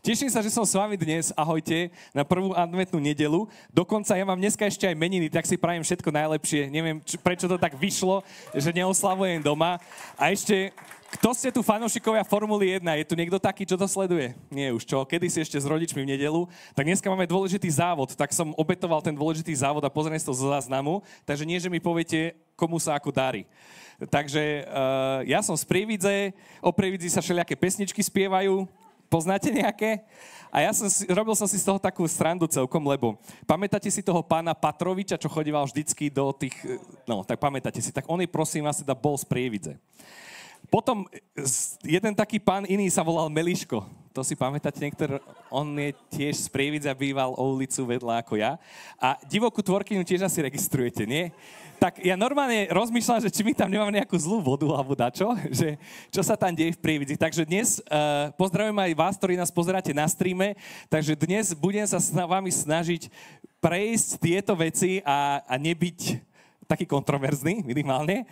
Teším sa, že som s vami dnes, ahojte, na prvú adventnú nedelu. Dokonca ja mám dneska ešte aj meniny, tak si prajem všetko najlepšie. Neviem, prečo to tak vyšlo, že neoslavujem doma. A ešte, kto ste tu fanúšikovia Formuly 1? Je tu niekto taký, čo to sleduje? Nie už, čo? Kedy si ešte s rodičmi v nedelu? Tak dneska máme dôležitý závod, tak som obetoval ten dôležitý závod a pozriem si to zo záznamu. Takže nie, že mi poviete, komu sa ako darí. Takže ja som z Prievidze, o Prievidzi sa všelijaké pesničky spievajú. Poznáte nejaké? A robil som si z toho takú srandu celkom, lebo pamätáte si toho pána Patroviča, čo chodíval vždycky do tých... No, tak pamätáte si. Tak on je, prosím vás, teda bol z Prievidze. Potom jeden taký pán iný sa volal Meliško. To si pamätáte niektorý? On je tiež z Prievidze a býval o ulicu vedľa ako ja. A divokú tvorkyňu tiež asi registrujete, nie? Tak ja normálne rozmýšľam, že či my tam nemáme nejakú zlú vodu alebo dačo, že čo sa tam deje v Prievidzi. Takže dnes pozdravujem aj vás, ktorí nás pozeráte na streame. Takže dnes budem sa s vami snažiť prejsť tieto veci a nebyť taký kontroverzný minimálne.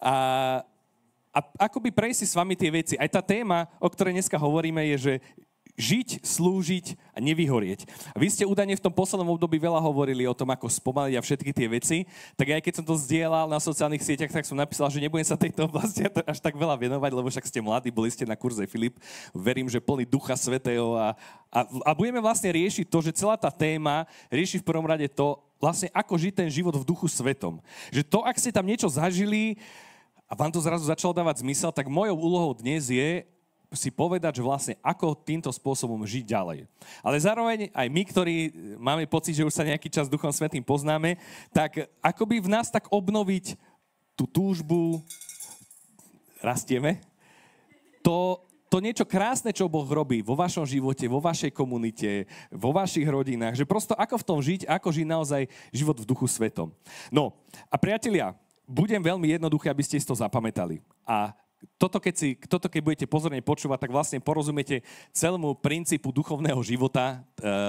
A akoby prejsť si s vami tie veci. Aj tá téma, o ktorej dneska hovoríme, je, že žiť, slúžiť a nevyhorieť. A vy ste údajne v tom poslednom období veľa hovorili o tom, ako spomaliť a všetky tie veci. Tak aj keď som to zdieľal na sociálnych sieťach, tak som napísal, že nebudem sa tejto oblasti až tak veľa venovať, lebo však ste mladí, boli ste na kurze Filip. Verím, že plný Ducha Svätého a budeme vlastne riešiť to, že celá tá téma rieši v prvom rade to, vlastne ako žiť ten život v Duchu Svetom. Že to, ak ste tam niečo zažili a vám to zrazu začalo dávať zmysel, tak mojou úlohou dnes je si povedať, že vlastne ako týmto spôsobom žiť ďalej. Ale zároveň aj my, ktorí máme pocit, že už sa nejaký čas Duchom Svätým poznáme, tak akoby v nás tak obnoviť tú túžbu, rastieme, to niečo krásne, čo Boh robí vo vašom živote, vo vašej komunite, vo vašich rodinách, že prosto ako v tom žiť, ako žiť naozaj život v Duchu Svetom. No a priatelia, budem veľmi jednoduché, aby ste si to zapamätali. A toto keď budete pozorne počúvať, tak vlastne porozumiete celému princípu duchovného života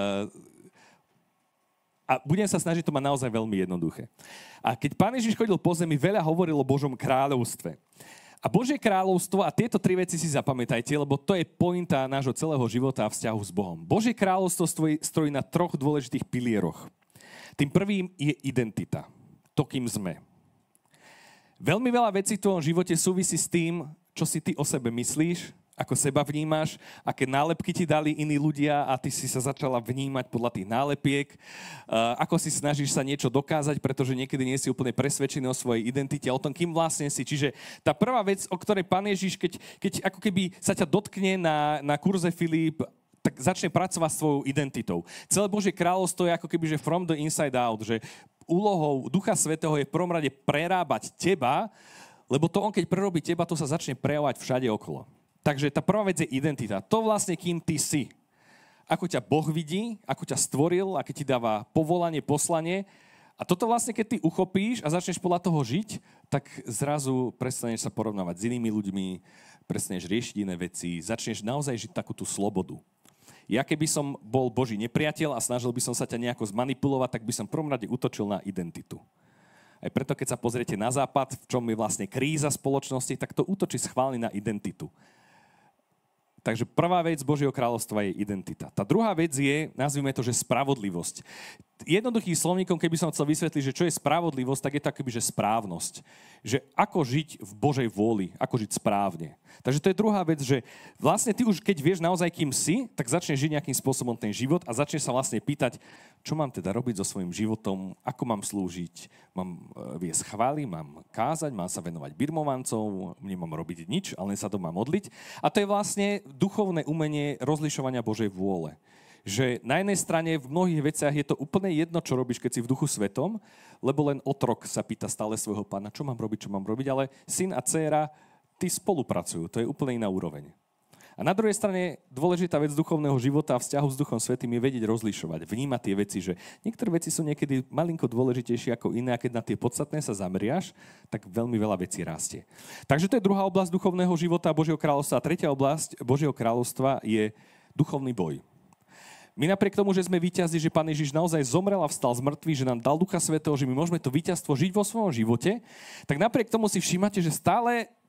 a budem sa snažiť to mať naozaj veľmi jednoduché. A keď Pán Ježiš chodil po zemi, veľa hovoril o Božom kráľovstve. A Božie kráľovstvo, a tieto tri veci si zapamätajte, lebo to je pointa nášho celého života a vzťahu s Bohom. Božie kráľovstvo stojí na troch dôležitých pilieroch. Tým prvým je identita. To, kým sme. Veľmi veľa vecí v tvojom živote súvisí s tým, čo si ty o sebe myslíš, ako seba vnímaš, aké nálepky ti dali iní ľudia a ty si sa začala vnímať podľa tých nálepiek, ako si snažíš sa niečo dokázať, pretože niekedy nie si úplne presvedčený o svojej identite, o tom, kým vlastne si. Čiže tá prvá vec, o ktorej Pán Ježiš, keď ako keby sa ťa dotkne na kurze Filip, tak začne pracovať s svojou identitou. Celé Božie kráľovstvo je ako keby, že from the inside out, že úlohou Ducha Svätého je v prvom rade prerábať teba, lebo to on, keď prerobí teba, to sa začne prejavovať všade okolo. Takže tá prvá vec je identita. To vlastne, kým ty si. Ako ťa Boh vidí, ako ťa stvoril, aké ti dáva povolanie, poslanie. A toto vlastne, keď ty uchopíš a začneš podľa toho žiť, tak zrazu prestaneš sa porovnávať s inými ľuďmi, prestaneš riešiť iné veci, začneš naozaj žiť takú tú slobodu. Ja keby som bol Boží nepriateľ a snažil by som sa ťa nejako zmanipulovať, tak by som v prvom rade útočil na identitu. Aj preto, keď sa pozriete na západ, v čom je vlastne kríza spoločnosti, tak to útočí schválne na identitu. Takže prvá vec Božieho kráľovstva je identita. Tá druhá vec je, nazvime to, že spravodlivosť. Jednoduchým slovníkom, keby som chcel vysvetliť, že čo je spravodlivosť, tak je to akoby, že správnosť. Že ako žiť v Božej vôli, ako žiť správne. Takže to je druhá vec, že vlastne ty už keď vieš naozaj, kým si, tak začneš žiť nejakým spôsobom ten život a začneš sa vlastne pýtať, čo mám teda robiť so svojím životom, ako mám slúžiť, mám viesť chvály, mám kázať, mám sa venovať birmovancov, nemám robiť nič, ale len sa doma modliť. A to je vlastne duchovné umenie rozlišovania Božej vôle. Že na jednej strane v mnohých veciach je to úplne jedno, čo robíš, keď si v Duchu Svetom, lebo len otrok sa pýta stále svojho pána, čo mám robiť, ale syn a dcéra, tí spolupracujú, to je úplne iná úroveň. A na druhej strane dôležitá vec duchovného života a vzťahu s Duchom Svätým je vedieť rozlišovať, vnímať tie veci, že niektoré veci sú niekedy malinko dôležitejšie ako iné a keď na tie podstatné sa zameriaš, tak veľmi veľa vecí rastie. Takže to je druhá oblasť duchovného života Božieho kráľovstva. A tretia oblasť Božieho kráľovstva je duchovný boj. My napriek tomu, že sme víťazi, že Pán Ježiš naozaj zomrel a vstal z mŕtvych, že nám dal Ducha Svätého, že my môžeme to víťazstvo žiť vo svojom živote, tak napriek tomu si všímate, že stále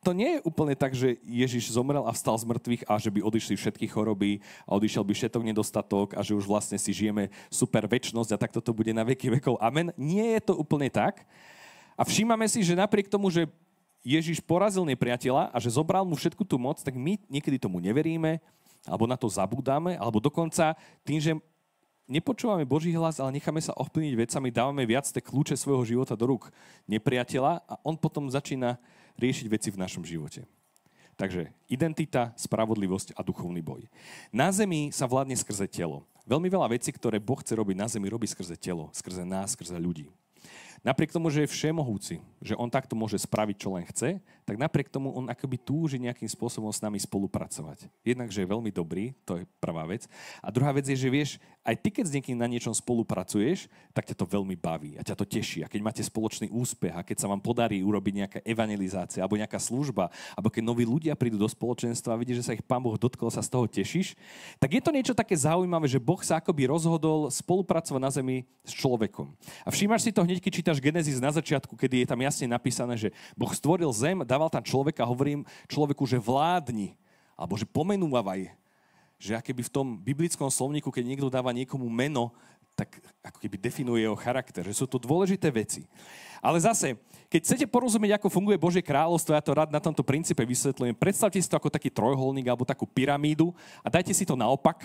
to nie je úplne tak, že Ježiš zomrel a vstal z mŕtvych a že by odišli všetky choroby a odišiel by všetok nedostatok a že už vlastne si žijeme super večnosť a takto to bude na veky vekov. Amen. Nie je to úplne tak. A všímame si, že napriek tomu, že Ježiš porazil nepriateľa a že zobral mu všetku tú moc, tak my niekedy tomu neveríme, alebo na to zabúdame, alebo dokonca tým, že nepočúvame Boží hlas, ale necháme sa ovplyvniť vecami, dávame viac tie kľúče svojho života do rúk nepriateľa a on potom začína riešiť veci v našom živote. Takže identita, spravodlivosť a duchovný boj. Na zemi sa vládne skrze telo. Veľmi veľa vecí, ktoré Boh chce robiť na zemi, robí skrze telo, skrze nás, skrze ľudí. Napriek tomu, že je všemohúci, že on takto môže spraviť, čo len chce, tak napriek tomu on akoby túži nejakým spôsobom s nami spolupracovať. Jednak, že je veľmi dobrý, to je prvá vec. A druhá vec je, že vieš, aj ty, keď s niekým na niečom spolupracuješ, tak ťa to veľmi baví a ťa to teší. A keď máte spoločný úspech a keď sa vám podarí urobiť nejaká evangelizácia alebo nejaká služba, alebo keď noví ľudia prídu do spoločenstva a vidíš, že sa ich Pán Boh dotkol, sa z toho tešíš, tak je to niečo také zaujímavé, že Boh sa akoby rozhodol spolupracovať na zemi s človekom. A všímaš si to hneď, keď čítaš Genesis na začiatku, kedy je tam jasne napísané, že Boh stvoril zem, dával tam človeka, hovorím človeku, že vládni, alebo že pomenúvaj. Že akoby v tom biblickom slovníku, keď niekto dáva niekomu meno, tak ako keby definuje jeho charakter, že sú to dôležité veci. Ale zase, keď chcete porozumieť, ako funguje Božie kráľovstvo, ja to rád na tomto princípe vysvetľujem, predstavte si to ako taký trojuholník alebo takú pyramídu a dajte si to naopak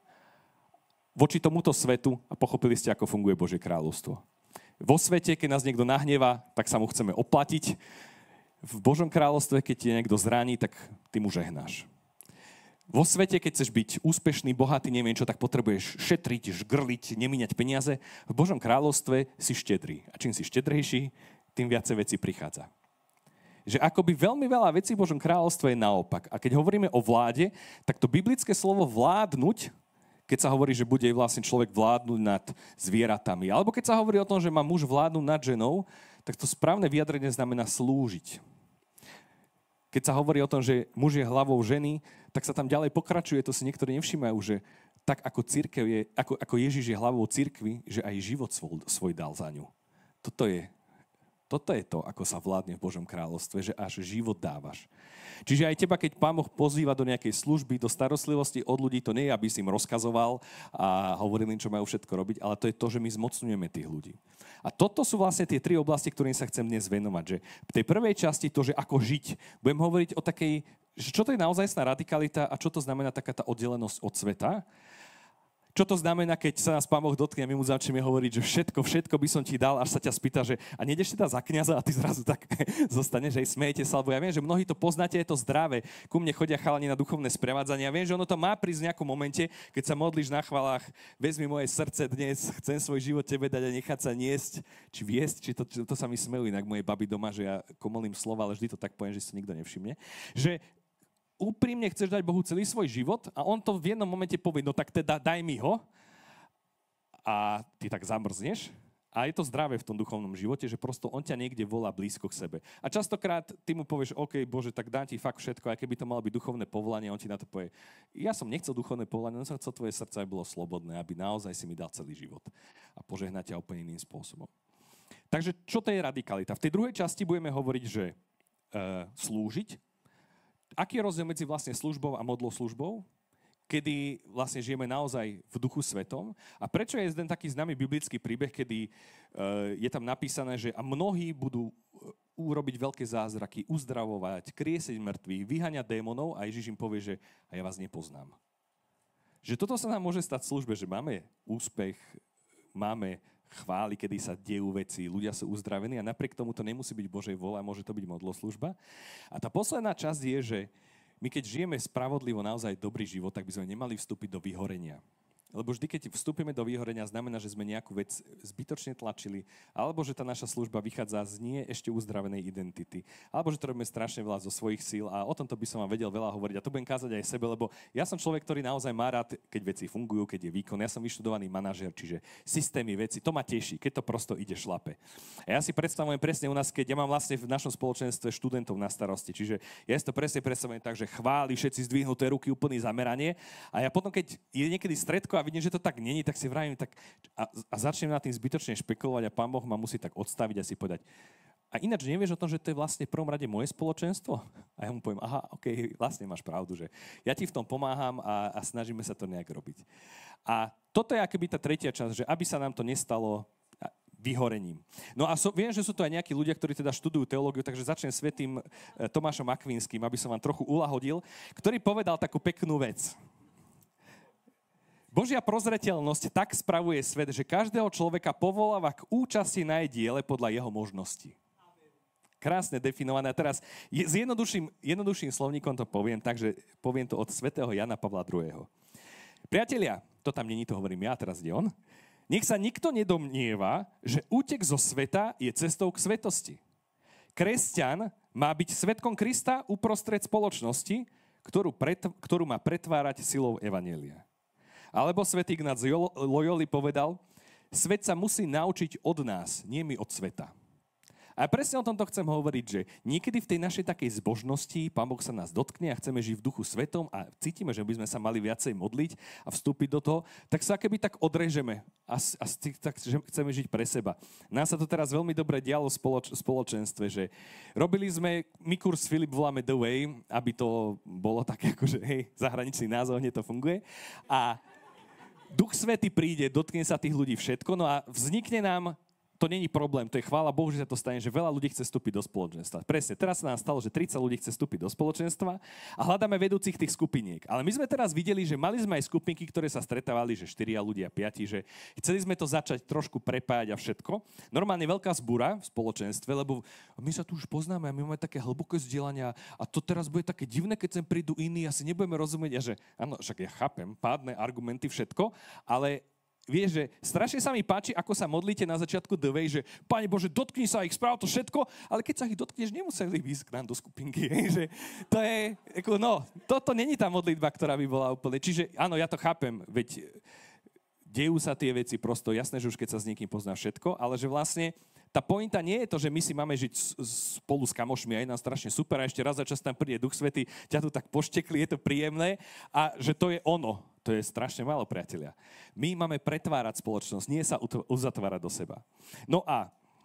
voči tomuto svetu a pochopili ste, ako funguje Božie kráľovstvo. Vo svete, keď nás niekto nahneva, tak sa mu chceme oplatiť. V Božom kráľovstve, keď ti niekto zraní, tak ty mu žehnáš. Vo svete, keď chceš byť úspešný, bohatý, neviem čo, tak potrebuješ šetriť, žgrliť, nemíňať peniaze. V Božom kráľovstve si štedrý. A čím si štedrejší, tým viacej vecí prichádza. Že akoby veľmi veľa vecí v Božom kráľovstve je naopak. A keď hovoríme o vláde, tak to biblické slovo vládnuť, keď sa hovorí, že bude vlastne človek vládnuť nad zvieratami, alebo keď sa hovorí o tom, že má muž vládnuť nad ženou, tak to správne vyjadrenie znamená slúžiť. Keď sa hovorí o tom, že muž je hlavou ženy, tak sa tam ďalej pokračuje, to si niektorí nevšímajú, že tak ako cirkev je, ako Ježiš je hlavou cirkvi, že aj život svoj dal za ňu. Toto je to, ako sa vládne v Božom kráľovstve, že až život dávaš. Čiže aj teba, keď Pán Boh pozýva do nejakej služby, do starostlivosti od ľudí, to nie je, aby si im rozkazoval a hovoril im, čo majú všetko robiť, ale to je to, že my zmocňujeme tých ľudí. A toto sú vlastne tie tri oblasti, ktorým sa chcem dnes venovať. Že v tej prvej časti to, že ako žiť, budem hovoriť o takej, že čo to je naozajstná radikalita a čo to znamená taká tá oddelenosť od sveta. Čo to znamená, keď sa nás Pán Boh dotkne a my mu začneme hovoriť, že všetko by som ti dal, až sa ťa spýta, že a nejdeš teda za kňaza a ty zrazu tak zostaneš, že smejete sa, lebo ja viem, že mnohí to poznáte, je to zdravé. Ku mne chodia chalani na duchovné sprevádzanie a viem, že ono to má prísť v nejakom momente, keď sa modlíš na chvalách, vezmi moje srdce dnes, chcem svoj život tebe dať a nechať sa niesť, či viesť, či to sa mi smejú inak moje baby doma, že ja komolím slova, ale vždy to tak poviem, že si nikto nevšimne. Že úprimne chceš dať Bohu celý svoj život a on to v jednom momente povie, no tak teda daj mi ho a ty tak zamrzneš. A je to zdravé v tom duchovnom živote, že prosto on ťa niekde volá blízko k sebe. A častokrát ty mu povieš, OK, Bože, tak dám ti fakt všetko, aj keby to malo byť duchovné povolanie, on ti na to povie, ja som nechcel duchovné povolanie, on som chcel tvoje srdce, aby bolo slobodné, aby naozaj si mi dal celý život a požehnať ťa úplne iným spôsobom. Takže čo to je radikalita? V tej druhej časti budeme hovoriť, že slúžiť. Aký je rozdiel medzi vlastne službou a modlou službou? Kedy vlastne žijeme naozaj v duchu svetom? A prečo je ten taký známy biblický príbeh, kedy je tam napísané, že a mnohí budú urobiť veľké zázraky, uzdravovať, kriesiť mŕtvych, vyháňať démonov a Ježiš im povie, že a ja vás nepoznám. Že toto sa nám môže stať v službe, že máme úspech, máme chvály, kedy sa dejú veci, ľudia sú uzdravení a napriek tomu to nemusí byť Božej vôľa, môže to byť modloslužba. A tá posledná časť je, že my keď žijeme spravodlivo naozaj dobrý život, tak by sme nemali vstúpiť do vyhorenia. Lebo vždy, keď vstúpime do vyhorenia, znamená, že sme nejakú vec zbytočne tlačili, alebo že tá naša služba vychádza z nie ešte uzdravenej identity, alebo že to robíme strašne veľa zo svojich síl a o tomto by som vám vedel veľa hovoriť. A to budem kázať aj sebe, lebo ja som človek, ktorý naozaj má rád, keď veci fungujú, keď je výkon. Ja som vyštudovaný manažér, čiže systémy veci, to ma teší, keď to prosto ide šlape. A ja si predstavujem presne u nás, keď ja mám vlastne v našom spoločenstve študentov na starosti, čiže ja si to presne predstavujem tak, že chváli, všetci zdvihnuté ruky, úplný zameranie. A ja potom, keď je niekedy stredko a vidím, že to tak není, tak si vravím tak a začnem na tým zbytočne špekulovať a Pán Boh ma musí tak odstaviť a si povedať, a ináč nevieš o tom, že to je vlastne v prvom rade moje spoločenstvo? A ja mu poviem, aha, okej, vlastne máš pravdu, že ja ti v tom pomáham a snažíme sa to nejak robiť. A toto je akoby tá tretia časť, že aby sa nám to nestalo vyhorením. No a viem, že sú to aj nejakí ľudia, ktorí teda študujú teológiu, takže začnem svätým Tomášom Akvinským, aby som vám trochu uľahodil, ktorý povedal takú peknú vec. Božia prozreteľnosť tak spravuje svet, že každého človeka povoláva k účasti na jej diele podľa jeho možností. Krásne definované. A teraz s jednoduchším slovníkom to poviem, takže poviem to od svätého Jana Pavla II. Priatelia, to tam není, to hovorím ja, teraz ide on. Nech sa nikto nedomnieva, že útek zo sveta je cestou k svetosti. Kresťan má byť svedkom Krista uprostred spoločnosti, ktorú má pretvárať silou evanjelia. Alebo svätý Ignác z Loyoli povedal, svet sa musí naučiť od nás, nie my od sveta. A presne o tomto chcem hovoriť, že niekedy v tej našej takej zbožnosti Pán Boh sa nás dotkne a chceme žiť v duchu svetom a cítime, že by sme sa mali viacej modliť a vstúpiť do toho, tak sa keby tak odrežeme a tak chceme žiť pre seba. Nám sa to teraz veľmi dobre dialo v spoločenstve, že robili sme, my kurz Filip voláme The Way, aby to bolo také akože, hej, zahraničný názov, hneď to funguje. A Duch Svätý príde, dotkne sa tých ľudí všetko, no a vznikne nám. To není problém, to je chvála Bohu, že sa to stane, že veľa ľudí chce vstúpiť do spoločenstva. Presne, teraz sa nám stalo, že 30 ľudí chce vstúpiť do spoločenstva a hľadáme vedúcich tých skupiniek. Ale my sme teraz videli, že mali sme aj skupinky, ktoré sa stretávali, že 4 ľudia, 5, že chceli sme to začať trošku prepájať a všetko. Normálne veľká zbúra v spoločenstve, lebo my sa tu už poznáme a my máme také hlboké vzdelania a to teraz bude také divné, keď sem prídu iní, asi nebudeme rozumieť a že áno, však ja chápem, pádne argumenty, všetko, ale vieš, že strašne sa mi páči, ako sa modlíte na začiatku The Way, že Pane Bože, dotkni sa ich, správ to všetko, ale keď sa ich dotkneš, nemuseli ísť k nám do skupinky. Že to je, no, toto není tá modlitba, ktorá by bola úplne. Čiže áno, ja to chápem, veď dejú sa tie veci prosto, jasné, že už keď sa s niekým pozná všetko, ale že vlastne tá pointa nie je to, že my si máme žiť spolu s kamošmi a je nám strašne super a ešte raz za čas tam príde Duch Svätý, ťa tu tak poštekli, je to príjemné a že to je ono. To je strašne málo, priatelia. My máme pretvárať spoločnosť, nie sa uzatvárať do seba. No a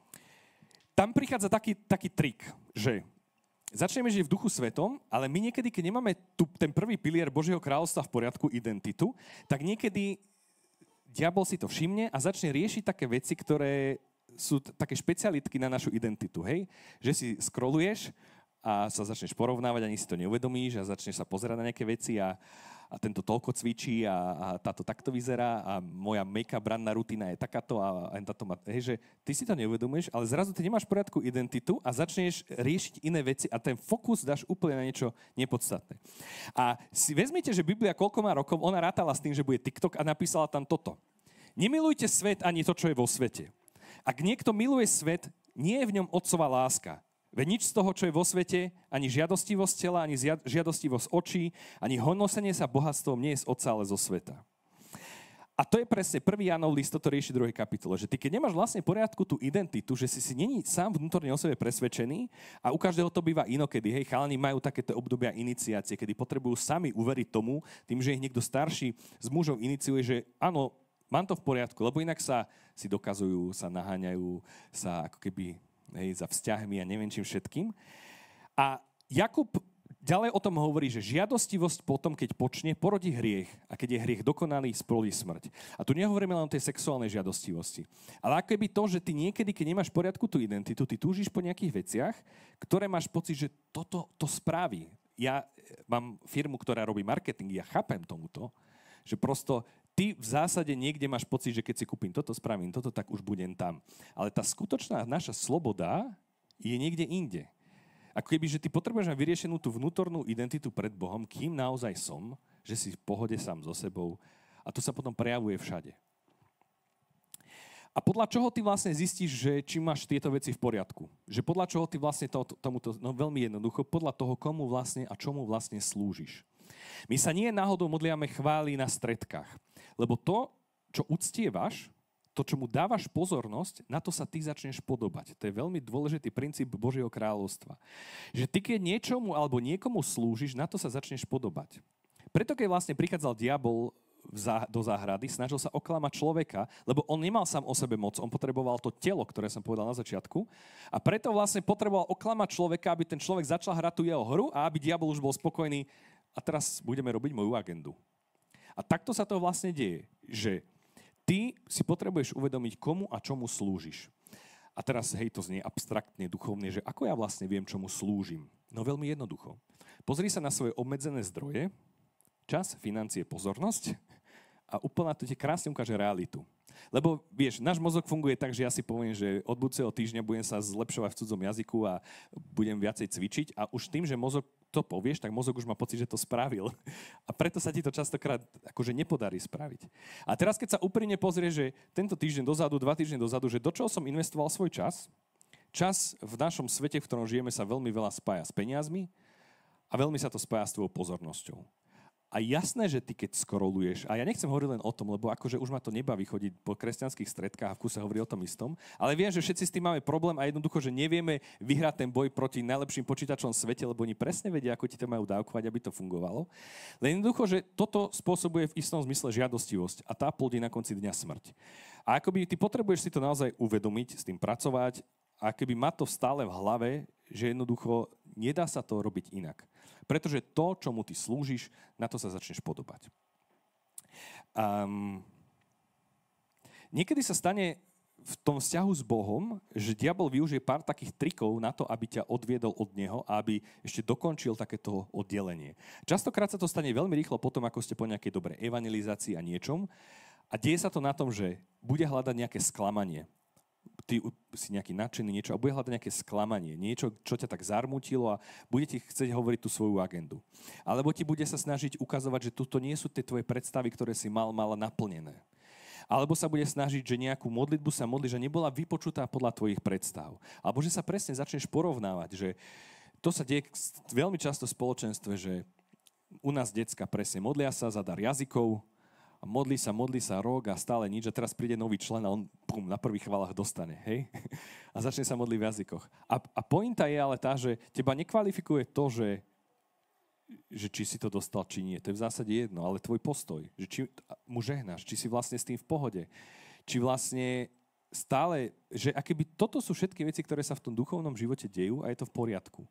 tam prichádza taký trik, že začneme žiť v duchu svetom, ale my niekedy, keď nemáme ten prvý pilier Božieho kráľovstva v poriadku, identitu, tak niekedy diabol si to všimne a začne riešiť také veci, ktoré sú také špecialitky na našu identitu, hej? Že si scrolluješ a sa začneš porovnávať, ani si to neuvedomíš a začneš sa pozerať na nejaké veci a tento toľko cvičí a táto takto vyzerá a moja make-up ranná rutina je takáto a táto má, hej, že ty si to neuvedomuješ, ale zrazu ty nemáš v poriadku identitu a začneš riešiť iné veci a ten fokus dáš úplne na niečo nepodstatné. A si vezmite, že Biblia koľko má rokov, ona rátala s tým, že bude TikTok a napísala tam toto. Nemilujte svet ani to, čo je vo svete. Ak niekto miluje svet, nie je v ňom otcova láska. Veď nič z toho, čo je vo svete, ani žiadostivosť tela, ani žiadostivosť očí, ani honosenie sa bohatstvom nie je z otca, ale zo sveta. A to je presne 1. Jánov list, toto rieši 2. kapitole, že ty keď nemáš vlastne v poriadku tú identitu, že si není sám vnútorne o sebe presvedčený a u každého to býva inokedy, hej, chalani majú takéto obdobia iniciácie, kedy potrebujú sami uveriť tomu, tým, že ich niekto starší s mužom iniciuje, že áno, mám to v poriadku, lebo inak sa si dokazujú, sa naháňajú, sa ako keby, hej, za vzťahmi a neviem čím všetkým. A Jakub ďalej o tom hovorí, že žiadostivosť potom, keď počne, porodí hriech a keď je hriech dokonalý, splodí smrť. A tu nehovoríme len o tej sexuálnej žiadostivosti. Ale ako keby to, že ty niekedy, keď nemáš v poriadku tú identitu, ty túžiš po nejakých veciach, ktoré máš pocit, že toto to spraví. Ja mám firmu, ktorá robí marketing, ja chápem tomuto, že prosto ty v zásade niekde máš pocit, že keď si kúpim toto, spravím toto, tak už budem tam. Ale tá skutočná naša sloboda je niekde inde. Ako keby, že ty potrebuješ mať vyriešenú tú vnútornú identitu pred Bohom, kým naozaj som, že si v pohode sám so sebou a to sa potom prejavuje všade. A podľa čoho ty vlastne zistíš, že či máš tieto veci v poriadku? Že podľa čoho ty vlastne tomuto, no veľmi jednoducho, podľa toho, komu vlastne a čomu vlastne slúžiš. My sa nie náhodou modliame chvály na stredkách, lebo to, čo uctievaš, to, čo mu dávaš pozornosť, na to sa ty začneš podobať. To je veľmi dôležitý princíp Božieho kráľovstva. Že ty, keď niečomu alebo niekomu slúžiš, na to sa začneš podobať. Preto, keď vlastne prichádzal diabol do záhrady, snažil sa oklamať človeka, lebo on nemal sám o sebe moc, on potreboval to telo, ktoré som povedal na začiatku, a preto vlastne potreboval oklamať človeka, aby ten človek začal hrať tú jeho hru a aby diabol už bol spokojný a teraz budeme robiť moju agendu. A takto sa to vlastne deje, že ty si potrebuješ uvedomiť, komu a čomu slúžiš. A teraz, hej, to znie abstraktne, duchovne, že ako ja vlastne viem, čomu slúžim? No veľmi jednoducho. Pozri sa na svoje obmedzené zdroje, čas, financie, pozornosť a úplne to ti krásne ukáže realitu. Lebo vieš, náš mozog funguje tak, že ja si poviem, že od budúceho týždňa budem sa zlepšovať v cudzom jazyku a budem viacej cvičiť a už tým, že mozog to povieš, tak mozog už má pocit, že to spravil. A preto sa ti to častokrát akože nepodarí spraviť. A teraz, keď sa úprimne pozrieš, že tento týždeň dozadu, 2 týždne dozadu, že do čoho som investoval svoj čas, čas v našom svete, v ktorom žijeme, sa veľmi veľa spája s peniazmi a veľmi sa to spája s tvojou pozornosťou. A jasné, že ty keď scrolluješ, a ja nechcem hovoriť len o tom, lebo akože už ma to nebaví chodiť po kresťanských stredkách a v kuse hovoriť o tom istom, ale viem, že všetci s tým máme problém a jednoducho, že nevieme vyhrať ten boj proti najlepším počítačom v svete, lebo oni presne vedia, ako ti to majú dávkovať, aby to fungovalo. Len jednoducho, že toto spôsobuje v istom zmysle žiadostivosť a tá plodí na konci dňa smrť. A akoby ty potrebuješ si to naozaj uvedomiť, s tým pracovať, a keby má to stále v hlave, že jednoducho nedá sa to robiť inak. Pretože to, čomu ty slúžiš, na to sa začneš podobať. Niekedy sa stane v tom vzťahu s Bohom, že diabol využije pár takých trikov na to, aby ťa odviedol od neho a aby ešte dokončil takéto oddelenie. Častokrát sa to stane veľmi rýchlo potom, ako ste po nejakej dobrej evangelizácii a niečom. A deje sa to na tom, že bude hľadať nejaké sklamanie. Ty si nejaký nadšený niečo a bude hľadať nejaké sklamanie, niečo, čo ťa tak zarmútilo a bude ti chcieť hovoriť tú svoju agendu. Alebo ti bude sa snažiť ukazovať, že toto nie sú tie tvoje predstavy, ktoré si mala naplnené. Alebo sa bude snažiť, že nejakú modlitbu sa modli, že nebola vypočutá podľa tvojich predstav. Alebo že sa presne začneš porovnávať, že to sa deje veľmi často v spoločenstve, že u nás decka presne modlia sa za dar jazykov, a modlí sa rok a stále nič a teraz príde nový člen a on na prvých chválach dostane, hej? A začne sa modliť v jazykoch. A pointa je ale tá, že teba nekvalifikuje to, že či si to dostal, či nie. To je v zásade jedno, ale tvoj postoj, že či mu žehnáš, či si vlastne s tým v pohode, či vlastne stále, že akoby toto sú všetky veci, ktoré sa v tom duchovnom živote dejú a je to v poriadku.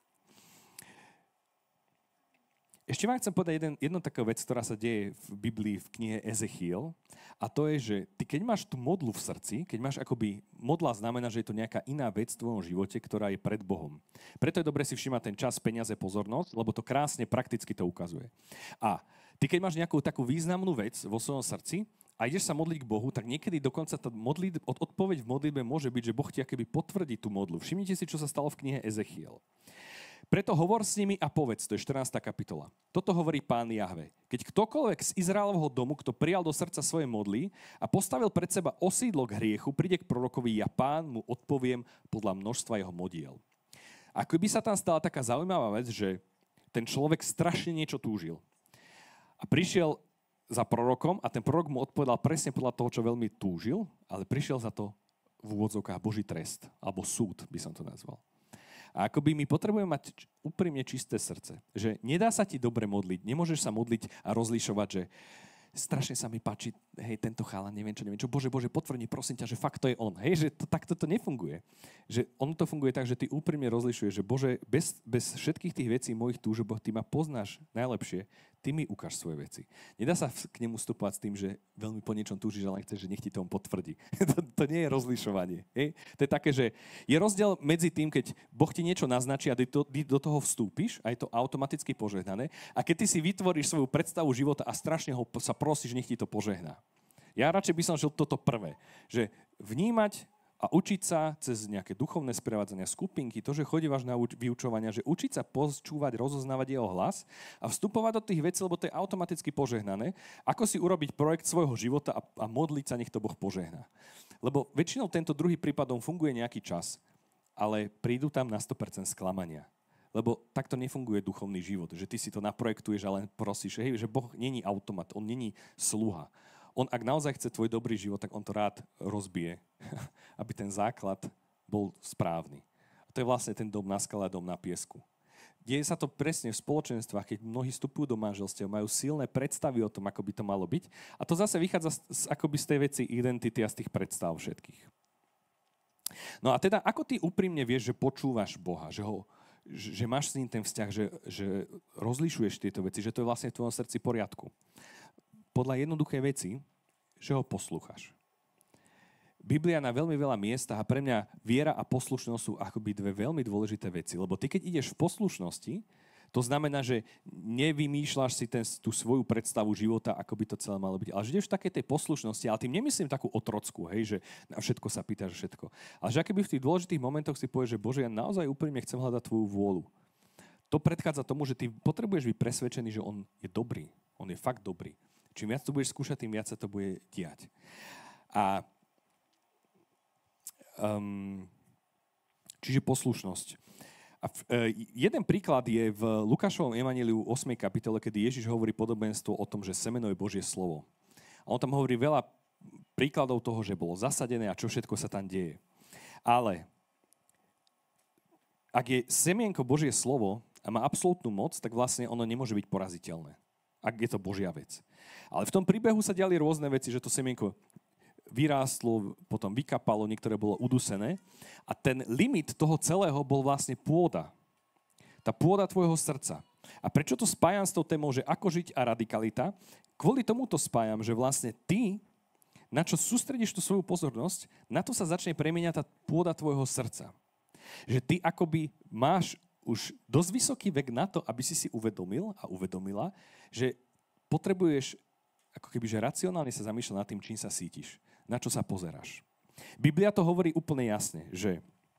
Ešte vám chcem povedať jednu takú vec, ktorá sa deje v Biblii v knihe Ezechiel. A to je, že ty keď máš tú modlu v srdci, keď máš akoby, modla znamená, že je to nejaká iná vec v tvojom živote, ktorá je pred Bohom. Preto je dobre si všimať ten čas, peniaze, pozornosť, lebo to krásne prakticky to ukazuje. A ty keď máš nejakú takú významnú vec vo svojom srdci a ideš sa modliť k Bohu, tak niekedy dokonca tá odpoveď v modlitbe môže byť, že Boh ti akoby potvrdí tú modlu. Všimnite si, čo sa stalo v knihe Ezechiel. Preto hovor s nimi a povedz, to je 14. kapitola. Toto hovorí Pán Jahve. Keď ktokoľvek z Izraelovho domu, kto prijal do srdca svoje modly a postavil pred seba osídlo k hriechu, príde k prorokovi, ja Pán mu odpoviem podľa množstva jeho modiel. Ako by sa tam stala taká zaujímavá vec, že ten človek strašne niečo túžil. A prišiel za prorokom a ten prorok mu odpovedal presne podľa toho, čo veľmi túžil, ale prišiel za to v úvodzovkách Boží trest, alebo súd by som to nazval. A akoby my potrebujeme mať úprimne čisté srdce. Že nedá sa ti dobre modliť, nemôžeš sa modliť a rozlišovať, že strašne sa mi páči, hej, tento chalan, neviem čo, Bože, potvrdni, prosím ťa, že fakt to je on. Hej, že takto to nefunguje. Že ono to funguje tak, že ty úprimne rozlišuješ, že Bože, bez všetkých tých vecí mojich túžob, ty ma poznáš najlepšie, ty mi ukáž svoje veci. Nedá sa k nemu vstupovať s tým, že veľmi po niečom túžiš, ale chceš, že nech ti to on potvrdí. To nie je rozlišovanie. Hej? To je také, že je rozdiel medzi tým, keď Boh ti niečo naznačí a ty do toho vstúpiš a je to automaticky požehnané, a keď ty si vytvoríš svoju predstavu života a strašne ho sa prosíš, nech ti to požehná. Ja radšej by som žil toto prvé, že vnímať a učiť sa cez nejaké duchovné sprevádzania, skupinky, to, že chodívaš na vyučovania, že učiť sa počúvať, rozoznávať jeho hlas a vstupovať do tých vecí, lebo to je automaticky požehnané, ako si urobiť projekt svojho života a modliť sa, nech to Boh požehná. Lebo väčšinou tento druhý prípadom funguje nejaký čas, ale prídu tam na 100% sklamania. Lebo takto nefunguje duchovný život, že ty si to naprojektuješ a len prosíš, hej, že Boh není automat, on není sluha. On, ak naozaj chce tvoj dobrý život, tak on to rád rozbije, aby ten základ bol správny. A to je vlastne ten dom na skale a dom na piesku. deje sa to presne v spoločenstvách, keď mnohí vstupujú do manželstiev, majú silné predstavy o tom, ako by to malo byť. A to zase vychádza akoby z tej veci identity a z tých predstav všetkých. No a teda, ako ty úprimne vieš, že počúvaš Boha, že máš s ním ten vzťah, že rozlišuješ tieto veci, že to je vlastne v tvojom srdci poriadku. Podľa jednoduchej veci, že ho poslúchaš. Biblia na veľmi veľa miestach a pre mňa viera a poslušnosť sú akoby dve veľmi dôležité veci. Lebo ty, keď ideš v poslušnosti, to znamená, že nevymýšľaš si tú svoju predstavu života, ako by to celé malo byť. Ale že ideš v takej tej poslušnosti, ale tým nemyslím takú otrockú, hej, že na všetko sa pýtaš všetko. Ale že akoby v tých dôležitých momentoch si povieš, že Bože, ja naozaj úprimne chcem hľadať tvoju vôľu. To predchádza tomu, že ty potrebuješ byť presvedčený, že on je dobrý. On je fakt dobrý. Čím viac to budeš skúšať, tým viac sa to bude diať. A čiže poslušnosť. A jeden príklad je v Lukášovom evanjeliu 8. kapitole, kedy Ježiš hovorí podobenstvo o tom, že semeno je Božie slovo. A on tam hovorí veľa príkladov toho, že bolo zasadené a čo všetko sa tam deje. Ale ak je semienko Božie slovo a má absolútnu moc, tak vlastne ono nemôže byť poraziteľné. Ak je to Božia vec. Ale v tom príbehu sa diali rôzne veci, že to semienko vyrástlo, potom vykapalo, niektoré bolo udusené. A ten limit toho celého bol vlastne pôda. Tá pôda tvojho srdca. A prečo to spájam s tou témou, že ako žiť a radikalita? Kvôli tomu to spájam, že vlastne ty, na čo sústredíš tú svoju pozornosť, na to sa začne premieňať tá pôda tvojho srdca. Že ty akoby máš už dosť vysoký vek na to, aby si uvedomil a uvedomila, že potrebuješ ako keby, že racionálne sa zamýšľať nad tým, čím sa cítiš, na čo sa pozeráš. Biblia to hovorí úplne jasne, že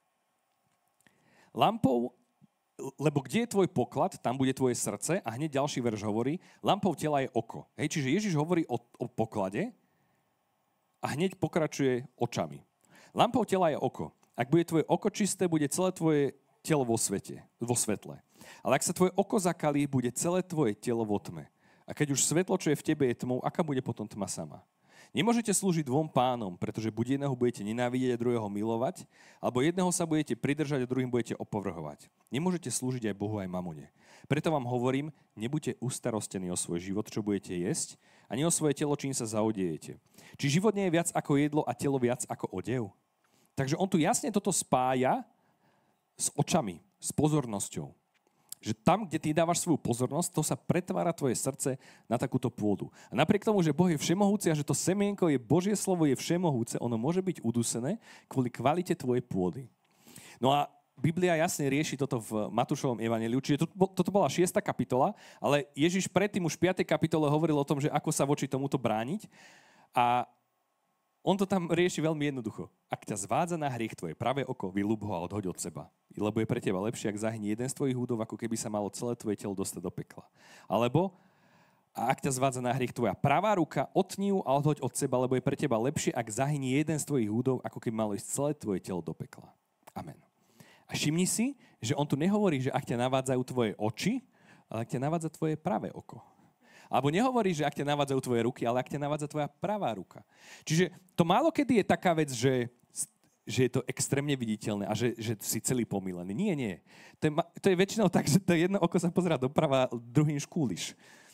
lampou, lebo kde je tvoj poklad, tam bude tvoje srdce a hneď ďalší verš hovorí, lampou tela je oko. Hej, čiže Ježiš hovorí o poklade a hneď pokračuje očami. Lampou tela je oko. Ak bude tvoje oko čisté, bude celé tvoje telo vo svetle. Ale ak sa tvoje oko zakalí, bude celé tvoje telo vo tme. A keď už svetlo, čo je v tebe, je tmou, aká bude potom tma sama? Nemôžete slúžiť dvom pánom, pretože buď jedného budete nenávidieť a druhého milovať, alebo jedného sa budete pridržať a druhým budete opovrhovať. Nemôžete slúžiť aj Bohu, aj mamone. Preto vám hovorím, nebuďte ustarostení o svoj život, čo budete jesť, ani o svoje telo, čím sa zaodejete. Či život nie je viac ako jedlo a telo viac ako odev? Takže on tu jasne toto spája s očami, s pozornosťou. Že tam, kde ty dávaš svoju pozornosť, to sa pretvára tvoje srdce na takúto pôdu. A napriek tomu, že Boh je všemohúci a že to semienko je Božie slovo, je všemohúce, ono môže byť udusené kvôli kvalite tvojej pôdy. No a Biblia jasne rieši toto v Matúšovom evanjeliu, čiže toto bola 6. kapitola, ale Ježiš predtým už v 5. kapitole hovoril o tom, že ako sa voči tomuto brániť. A on to tam rieši veľmi jednoducho. Ak ťa zvádza na hriech tvoje pravé oko, vyľúb ho a odhoď od seba. Lebo je pre teba lepšie, ak zahynie jeden z tvojich údov, ako keby sa malo celé tvoje telo dostať do pekla. Alebo, a ak ťa zvádza na hriech tvoja pravá ruka, otni ju a odhoď od seba, lebo je pre teba lepšie, ak zahynie jeden z tvojich údov, ako keby malo ísť celé tvoje telo do pekla. Amen. A všimni si, že on tu nehovorí, že ak ťa navádzajú tvoje oči, ale ak ťa navádza tvoje pravé oko. Alebo nehovorí, že ak ťa navádzajú tvoje ruky, ale ak ťa navádza tvoja pravá ruka. Čiže to málo kedy je taká vec, že je to extrémne viditeľné a že si celý pomílený. Nie. To je väčšinou tak, že to jedno oko sa pozerá doprava, druhým škúliš.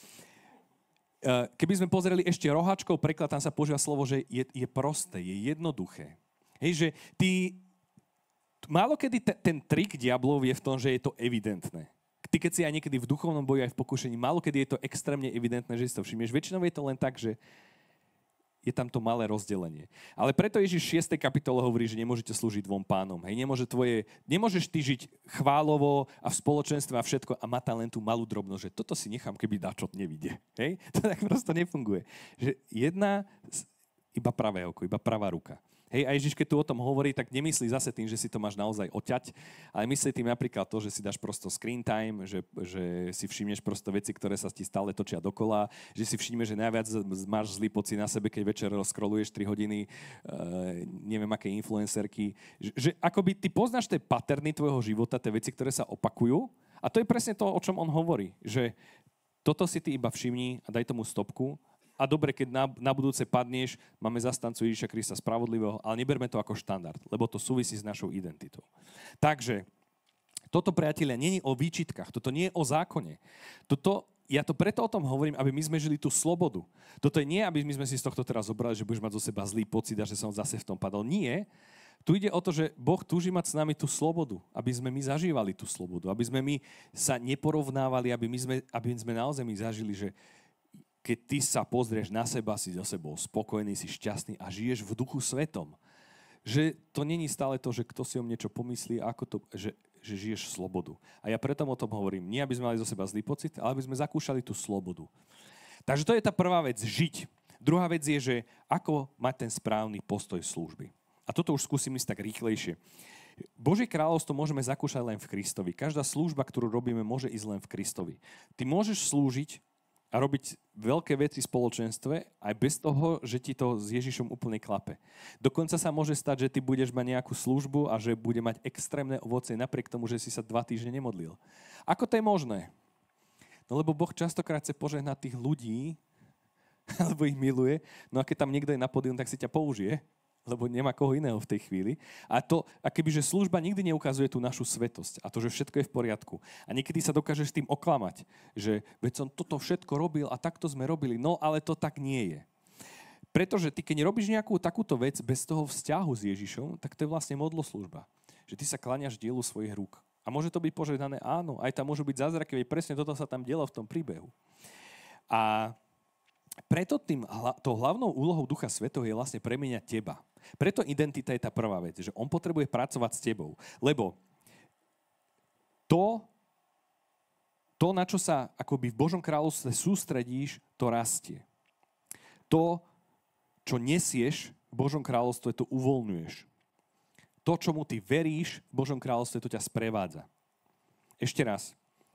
Keby sme pozreli ešte roháčkou preklad, tam sa používa slovo, že je prosté, je jednoduché. Hej, že málo kedy ten trik diablov je v tom, že je to evidentné. Ty, keď si aj niekedy v duchovnom boji, aj v pokušení, málo kedy je to extrémne evidentné, že si to všimneš. Väčšinou je to len tak, že je tam to malé rozdelenie. Ale preto Ježiš v 6. kapitole hovorí, že nemôžete slúžiť dvom pánom. Hej, nemôžeš ty žiť chválovo a v spoločenstve a všetko a má tam len tú malú drobnosť, že toto si nechám, keby dačo nevidie. Hej? To tak prosto nefunguje. Že iba pravé oko, iba pravá ruka. Hej, a Ježiš, keď tu o tom hovorí, tak nemyslí zase tým, že si to máš naozaj oťať, ale myslí tým napríklad to, že si dáš prosto screen time, že si všimneš prosto veci, ktoré sa ti stále točia dokola, že si všimneš, že najviac máš zlý pocit na sebe, keď večer scrolluješ 3 hodiny, neviem aké influencerky. Že akoby ty poznáš tie paterny tvojho života, tie veci, ktoré sa opakujú, a to je presne to, o čom on hovorí, že toto si ty iba všimni a daj tomu stopku. A dobre, keď na budúce padneš, máme zastancu Ježiša Krista spravodlivého, ale neberme to ako štandard, lebo to súvisí s našou identitou. Takže Toto, priatelia, nie je o výčitkách, toto nie je o zákone. Ja to preto o tom hovorím, aby my sme žili tú slobodu. Toto je nie, aby my sme si z tohto teraz zobrali, že budeš mať zo seba zlý pocit a že som zase v tom padol. Nie. Tu ide o to, že Boh túži mať s nami tú slobodu, aby sme my zažívali tú slobodu, aby sme my sa neporovnávali, aby sme naozaj my zažili, že keď ty sa pozrieš na seba, si so sebou spokojný, si šťastný a žiješ v duchu svetom. Že to není stále to, že kto si o niečo pomyslí, že žiješ slobodu. A ja preto o tom hovorím. Nie, aby sme mali zo seba zlý pocit, ale aby sme zakúšali tú slobodu. Takže to je tá prvá vec, žiť. Druhá vec je, že ako mať ten správny postoj služby. A toto už skúsim ísť tak rýchlejšie. Božie kráľovstvo môžeme zakúšať len v Kristovi. Každá služba, ktorú robíme, môže ísť len v Kristovi. Ty môžeš slúžiť a robiť veľké veci v spoločenstve aj bez toho, že ti to s Ježišom úplne klape. Dokonca sa môže stať, že ty budeš mať nejakú službu a že bude mať extrémne ovocie napriek tomu, že si sa 2 týždne nemodlil. Ako to je možné? No lebo Boh častokrát chce požehnať tých ľudí, alebo ich miluje, no a keď tam niekto je na pódium, tak si ťa použije, lebo nemá koho iného v tej chvíli. A kebyže služba nikdy neukazuje tú našu svetosť a to, že všetko je v poriadku. A niekedy sa dokážeš tým oklamať, že veď som toto všetko robil a takto sme robili, no ale to tak nie je. Pretože ty, keď robíš nejakú takúto vec bez toho vzťahu s Ježišom, tak to je vlastne modloslužba. Že ty sa kláňaš dielu svojich rúk. A môže to byť požehnané? Áno, aj tam môžu byť zázraky, veď presne toto sa tam dielo v tom príbehu. A preto tou hlavnou úlohou Ducha Svätého je vlastne premieňať teba. Preto identita je tá prvá vec, že on potrebuje pracovať s tebou. Lebo to, na čo sa akoby v Božom kráľovstve sústredíš, to rastie. To, čo nesieš v Božom kráľovstve, to uvoľňuješ. To, čomu ty veríš v Božom kráľovstve, to ťa sprevádza. Ešte raz.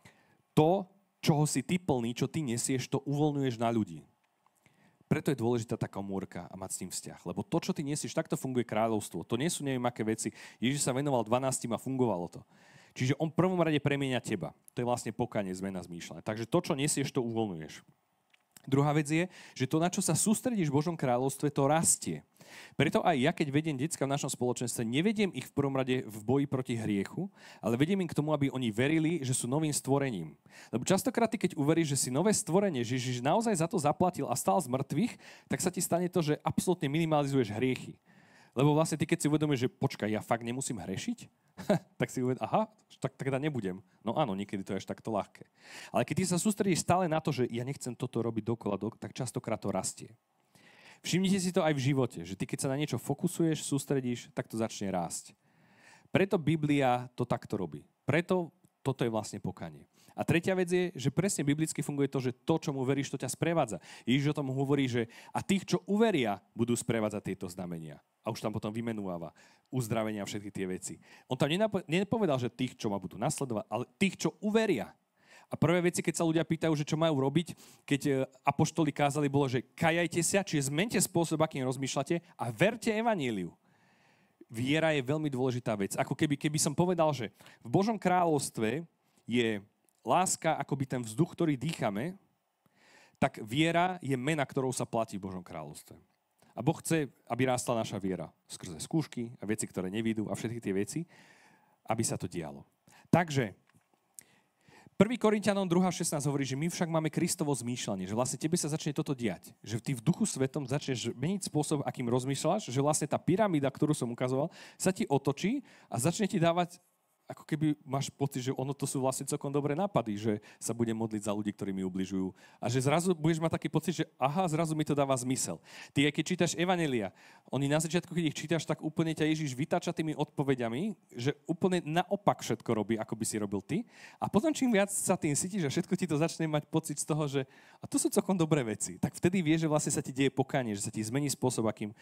To, čoho si ty plný, čo ty nesieš, to uvoľňuješ na ľudí. Preto je dôležitá tá komórka a mať s ním vzťah. Lebo to, čo ty nesieš, takto funguje kráľovstvo. To nie sú neviem aké veci. Ježiš sa venoval 12 a fungovalo to. Čiže on v prvom rade premieňa teba. To je vlastne pokanie, zmena zmýšľania. Takže to, čo nesieš, to uvoľňuješ. Druhá vec je, že to, na čo sa sústredíš v Božom kráľovstve, to rastie. Preto aj ja, keď vediem decka v našom spoločenstve, nevediem ich v prvom rade v boji proti hriechu, ale vediem im k tomu, aby oni verili, že sú novým stvorením. Lebo častokrát ty, keď uveríš, že si nové stvorenie, že Ježiš naozaj za to zaplatil a stál z mŕtvych, tak sa ti stane to, že absolútne minimalizuješ hriechy. Lebo vlastne ty, keď si uvedomíš, že počkaj, ja fakt nemusím hrešiť, tak si uvedomíš, aha, tak teda nebudem. No áno, niekedy to je až takto ľahké. Ale keď ty sa sústredíš stále na to, že ja nechcem toto robiť dokola, tak častokrát to rastie. Všimnite si to aj v živote, že ty keď sa na niečo fokusuješ, sústredíš, tak to začne rásť. Preto Biblia to takto robí. Preto toto je vlastne pokanie. A tretia vec je, že presne biblicky funguje to, že to, čomu veríš, to ťa sprevádza. Ježiš o tom hovorí, že a tých, čo uveria, budú sprevádzať tieto znamenia. A už tam potom vymenúva uzdravenia a všetky tie veci. On tam nepovedal, že tých, čo ma budú nasledovať, ale tých, čo uveria. A prvé veci, keď sa ľudia pýtajú, že čo majú robiť, keď apoštoli kázali, bolo, že kajajte sa, čiže zmente spôsob, akým rozmýšľate a verte evaníliu. Viera je veľmi dôležitá vec. Ako keby som povedal, že v Božom kráľovstve je láska akoby ten vzduch, ktorý dýchame, tak viera je mena, ktorou sa platí v Božom kráľovstve. A Boh chce, aby rástla naša viera skrze skúšky a veci, ktoré nevidú a všetky tie veci, aby sa to dialo. Takže 1. Korinťanom 2.16 hovorí, že my však máme Kristovo zmýšľanie, že vlastne tebe sa začne toto diať. Že ty v duchu svetom začneš meniť spôsob, akým rozmýšľaš, že vlastne tá pyramída, ktorú som ukazoval, sa ti otočí a začne ti dávať, ako keby máš pocit, že ono to sú vlastne celkom dobré nápady, že sa budem modliť za ľudí, ktorí mi ubližujú. A že zrazu budeš mať taký pocit, že aha, zrazu mi to dáva zmysel. Ty, keď čítaš evanjelia, oni na začiatku, keď ich čítaš, tak úplne ťa Ježiš vytáča tými odpovediami, že úplne naopak všetko robí, ako by si robil ty. A potom čím viac sa tým cítiš a všetko ti to začne mať pocit z toho, že a to sú celkom dobré veci. Tak vtedy vieš, že vlastne sa ti deje pokánie, že sa ti zmení spôsob, akým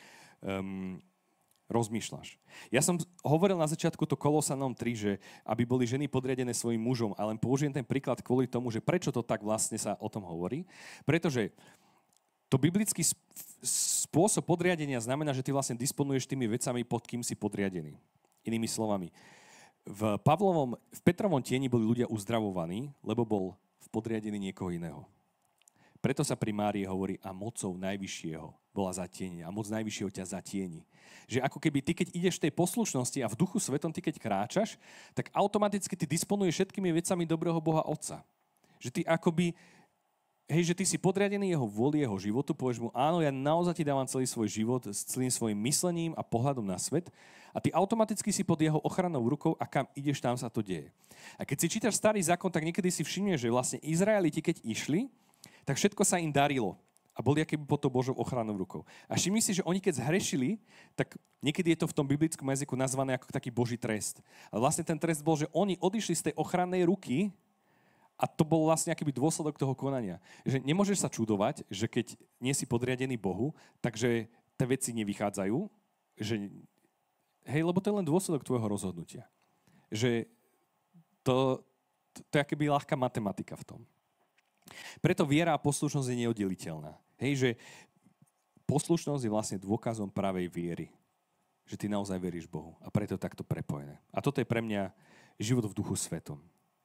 rozmýšľaš. Ja som hovoril na začiatku to Kolosanom 3, že aby boli ženy podriadené svojim mužom, ale len použijem ten príklad kvôli tomu, že prečo to tak vlastne sa o tom hovorí. Pretože to biblický spôsob podriadenia znamená, že ty vlastne disponuješ tými vecami, pod kým si podriadený. Inými slovami, v Petrovom tieni boli ľudia uzdravovaní, lebo bol v podriadení niekoho iného. Preto sa pri Márii hovorí a mocou Najvyššieho bola zatienená a moc najvyššieho ťa zatieni. Že ako keby ty, keď ideš v tej poslušnosti a v duchu svetom, ty keď kráčaš, tak automaticky ty disponuješ všetkými vecami dobrého Boha Otca. Že ty akoby, že ty si podriadený jeho vôli, jeho životu, povieš mu, áno, ja naozaj ti dávam celý svoj život s celým svojim myslením a pohľadom na svet a ty automaticky si pod jeho ochrannou rukou a kam ideš, tam sa to deje. A keď si čítaš starý zákon, tak niekedy si všimneš, že vlastne Izraeliti, keď išli, tak všetko sa im darilo. A boli akýby pod tou Božou ochrannou rukou. A všimni si, že oni keď zhrešili, tak niekedy je to v tom biblickom jazyku nazvané ako taký Boží trest. A vlastne ten trest bol, že oni odišli z tej ochrannej ruky a to bol vlastne akýby dôsledok toho konania. Že nemôžeš sa čudovať, že keď nie si podriadený Bohu, takže tie veci nevychádzajú, že lebo to je len dôsledok tvojho rozhodnutia. Že to je akýby ľahká matematika v tom. Preto viera a poslušnosť je neoddeliteľná. Že poslušnosť je vlastne dôkazom pravej viery. Že ty naozaj veríš Bohu. A preto je takto prepojené. A toto je pre mňa život v duchu svetom.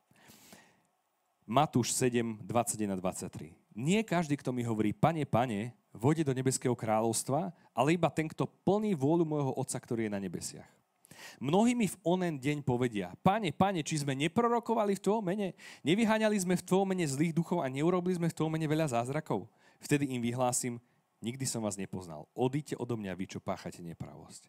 Matúš 7, 21-23. Nie každý, kto mi hovorí, Pane, Pane, vojde do nebeského kráľovstva, ale iba ten, kto plní vôľu môjho Otca, ktorý je na nebesiach. Mnohí mi v onen deň povedia, Pane, Pane, či sme neprorokovali v tvojom mene? Nevyháňali sme v tvojom mene zlých duchov a neurobili sme v tvojom mene veľa zázrakov? Vtedy im vyhlásim, nikdy som vás nepoznal. Odíďte odo mňa, vy, čo páchate nepravosť.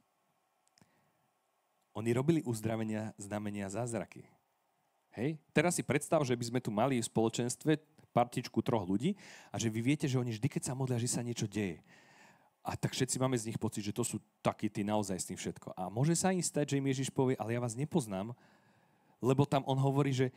Oni robili uzdravenia, znamenia, zázraky. Teraz si predstav, že by sme tu mali v spoločenstve partičku 3 ľudí a že vy viete, že oni vždy, keď sa modlia, že sa niečo deje. A tak všetci máme z nich pocit, že to sú takí tí naozaj s tým všetko. A môže sa im stať, že im Ježiš povie, ale ja vás nepoznám, lebo tam on hovorí, že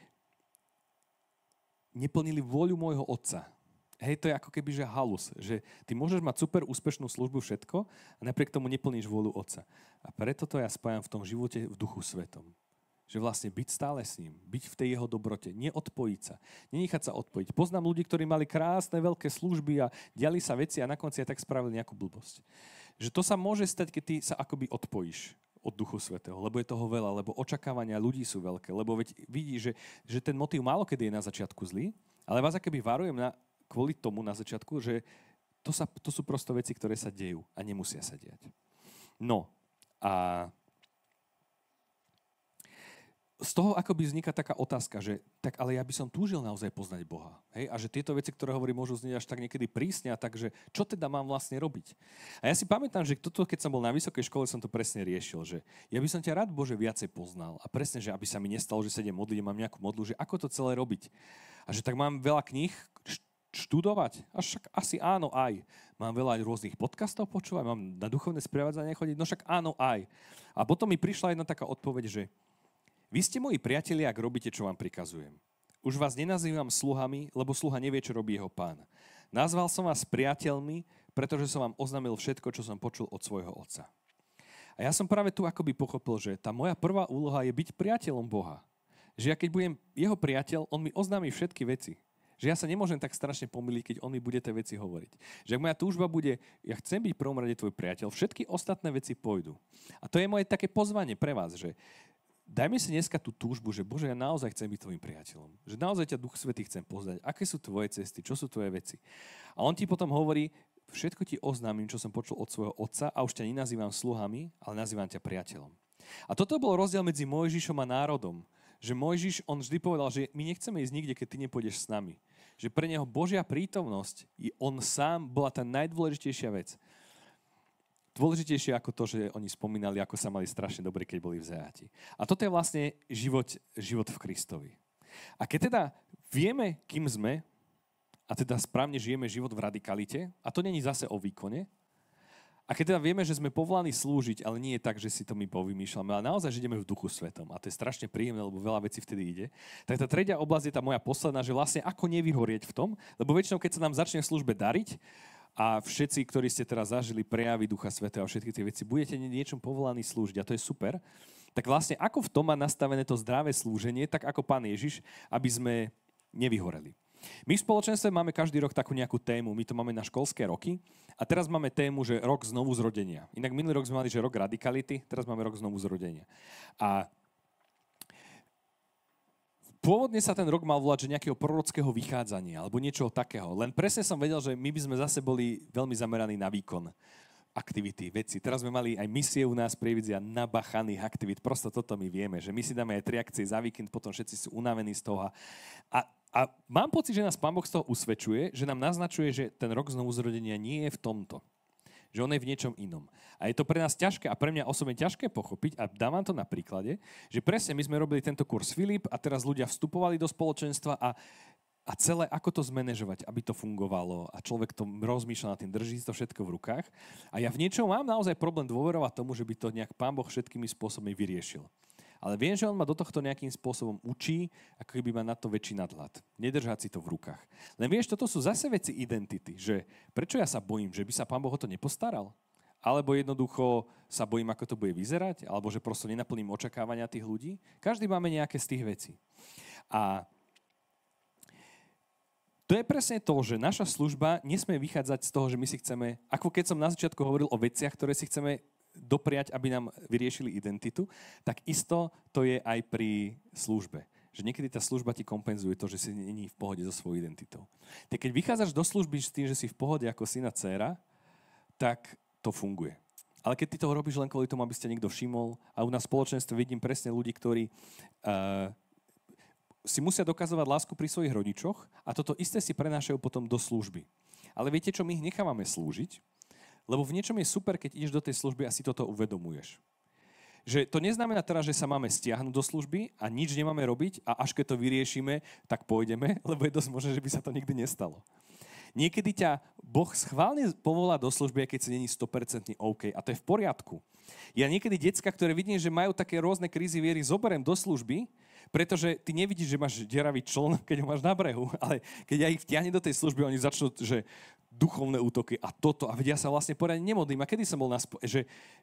neplnili vôľu môjho Otca. To je ako keby, že halus. Že ty môžeš mať super úspešnú službu, všetko, a napriek tomu neplníš vôľu Otca. A preto to ja spájam v tom živote v duchu svetom. Že vlastne byť stále s ním, byť v tej jeho dobrote, neodpojiť sa, nenechať sa odpojiť. Poznám ľudí, ktorí mali krásne veľké služby a diali sa veci a na konci aj tak spravili nejakú blbosť. Že to sa môže stať, keď ty sa akoby odpojíš od Duchu Svätého, lebo je toho veľa, lebo očakávania ľudí sú veľké, lebo veď vidíš, že ten motív málo kedy je na začiatku zlý, ale vás akoby varujem kvôli tomu na začiatku, že to sú prosto veci, ktoré sa dejú a nemusia sa diať. No a z toho akoby vzniká taká otázka, že tak ale ja by som túžil naozaj poznať Boha. A že tieto veci, ktoré hovorí, môžu znieť až tak niekedy prísne, a takže čo teda mám vlastne robiť? A ja si pamätám, že toto, keď som bol na vysokej škole, som to presne riešil, že ja by som ťa rád, Bože, viacej poznal. A presne, že aby sa mi nestalo, že sa idem modliť, mám nejakú modlu, že ako to celé robiť. A že tak mám veľa kníh študovať? A však asi áno aj. Mám veľa rôznych podcastov počúvať, mám na duchovné sprevádzanie chodiť, no však áno aj. A potom mi prišla jedna taká odpoveď, že vy ste moji priatelia, ak robíte, čo vám prikazujem. Už vás nenazývam sluhami, lebo sluha nevie, čo robí jeho pán. Nazval som vás priateľmi, pretože som vám oznámil všetko, čo som počul od svojho Otca. A ja som práve tu akoby pochopil, že tá moja prvá úloha je byť priateľom Boha. Že ja keď budem jeho priateľ, on mi oznámi všetky veci. Že ja sa nemôžem tak strašne pomýliť, keď on mi bude tie veci hovoriť. Že ak moja túžba bude, ja chcem byť v prvom rade tvoj priateľ, všetky ostatné veci pôjdu. A to je moje také pozvanie pre vás, že dajme si dneska tú túžbu, že Bože, ja naozaj chcem byť tvojim priateľom. Že naozaj ťa Duch Svätý chcem poznať. Aké sú tvoje cesty, čo sú tvoje veci. A on ti potom hovorí, všetko ti oznámim, čo som počul od svojho Otca a už ťa nenazývam sluhami, ale nazývam ťa priateľom. A toto bol rozdiel medzi Mojžišom a národom. Že Mojžiš, on vždy povedal, že my nechceme ísť nikde, keď ty nepôjdeš s nami. Že pre neho Božia prítomnosť, on sám bola tá najdôležitejšia vec. Dôležitejšie ako to, že oni spomínali, ako sa mali strašne dobre, keď boli v zajatí. A toto je vlastne život v Kristovi. A keď teda vieme, kým sme, a teda správne žijeme život v radikalite, a to není zase o výkone, a keď teda vieme, že sme povolaní slúžiť, ale nie je tak, že si to my povymýšľame, ale naozaj, že ideme v duchu svetom, a to je strašne príjemné, lebo veľa vecí vtedy ide, tak tá tretia oblasť je tá moja posledná, že vlastne ako nevyhorieť v tom, lebo väčšinou, keď sa nám začne v službe dariť, a všetci, ktorí ste teraz zažili prejavy Ducha Svätého a všetky tie veci, budete niečom povolaní slúžiť a to je super. Tak vlastne ako v tom má nastavené to zdravé slúženie, tak ako Pán Ježiš, aby sme nevyhoreli. My v spoločenstve máme každý rok takú nejakú tému, my to máme na školské roky a teraz máme tému, že rok znovu zrodenia. Inak minulý rok sme mali, že rok radikality, teraz máme rok znovu zrodenia. A v pôvodne sa ten rok mal volať, že nejakého prorockého vychádzania alebo niečoho takého. Len presne som vedel, že my by sme zase boli veľmi zameraní na výkon aktivity, veci. Teraz sme mali aj misie u nás Prievidzi a nabachaných aktivít. Prosto toto my vieme, že my si dáme aj 3 akcie za víkend, potom všetci sú unavení z toho. A mám pocit, že nás Pán Boh z toho usvedčuje, že nám naznačuje, že ten rok znovuzrodenia nie je v tomto. Že on je v niečom inom. A je to pre nás ťažké a pre mňa osobne ťažké pochopiť, a dávam to na príklade, že presne my sme robili tento kurz Filip a teraz ľudia vstupovali do spoločenstva a celé, ako to zmanéžovať, aby to fungovalo a človek to rozmýšľa nad tým, drží to všetko v rukách. A ja v niečom mám naozaj problém dôverovať tomu, že by to nejak Pán Boh všetkými spôsobmi vyriešil. Ale viem, že on ma do tohto nejakým spôsobom učí, ako keby ma na to väčší nadhľad. Nedržať si to v rukách. Len vieš, toto sú zase veci identity, že prečo ja sa bojím, že by sa Pán Boh o to nepostaral? Alebo jednoducho sa bojím, ako to bude vyzerať? Alebo že prosto nenaplním očakávania tých ľudí? Každý máme nejaké z tých vecí. A to je presne to, že naša služba nesmie vychádzať z toho, že my si chceme, ako keď som na začiatku hovoril o veciach, ktoré si chceme dopriať, aby nám vyriešili identitu, tak isto to je aj pri službe. Že niekedy tá služba ti kompenzuje to, že si není v pohode so svojou identitou. Tak keď vychádzaš do služby s tým, že si v pohode ako syna dcéra, tak to funguje. Ale keď ty toho robíš len kvôli tomu, aby ste niekto všimol, a u nás v spoločenstve vidím presne ľudí, ktorí si musia dokazovať lásku pri svojich rodičoch a toto isté si prenášajú potom do služby. Ale viete čo, my ich nechávame slúžiť, lebo v niečom je super, keď ideš do tej služby a si toto uvedomuješ. Že to neznamená teraz, že sa máme stiahnuť do služby a nič nemáme robiť a až keď to vyriešime, tak pôjdeme, lebo je dosť možné, že by sa to nikdy nestalo. Niekedy ťa Boh schválne povolá do služby, keď si není 100% OK. A to je v poriadku. Ja niekedy decka, ktoré vidím, že majú také rôzne krízy viery, zoberiem do služby, pretože ty nevidíš, že máš deravý čln, keď ho máš na brehu, ale keď ja ich vtiahnem do tej služby, oni začnú, že duchovné útoky a toto. A vedia sa vlastne poriadne nemodlím. A kedy som bol že